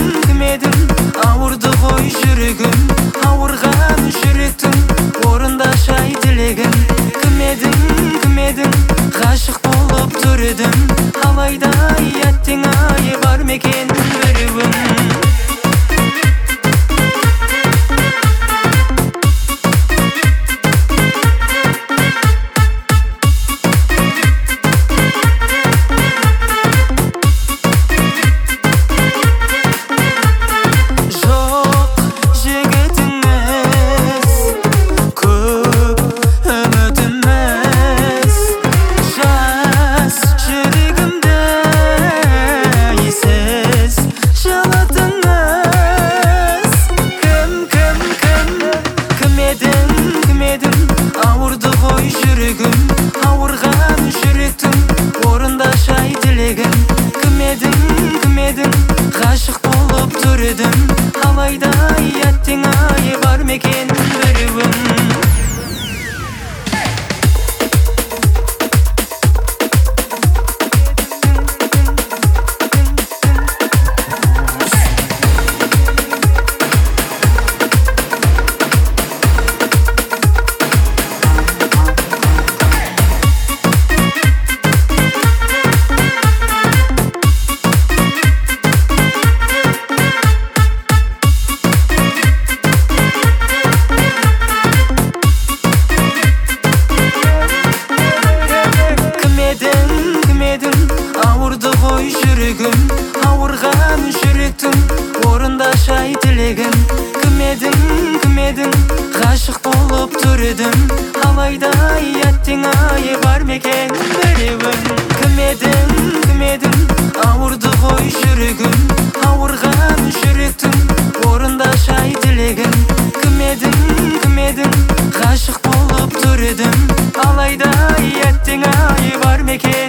кім едің? Ауырды ғой жүрегім, ауырған жүректің орындашы ай тілегін. Кім едің? Ғашық болып тұр едім, алайда еттің ай бар мекен біреуім. Ауырды ғой жүрегім, ауырған жүректің орындашы ай тілегін. Кім едің? Ғашық болып тұр едім, алайда еттің ай бар мекен біреуім. Ауырды ғой жүрегім, ауырған жүректің орындашы ай тілегін. Кім едің? Ғашық болып тұр едім, алайда еттің ай бар мекен біреуім. Кім едің? Ауырды ғой жүрегім, ауырған жүректің орындашы ай тілегін. Кім едің? Ғашық болып тұр едім, алайда еттің ай бар мекен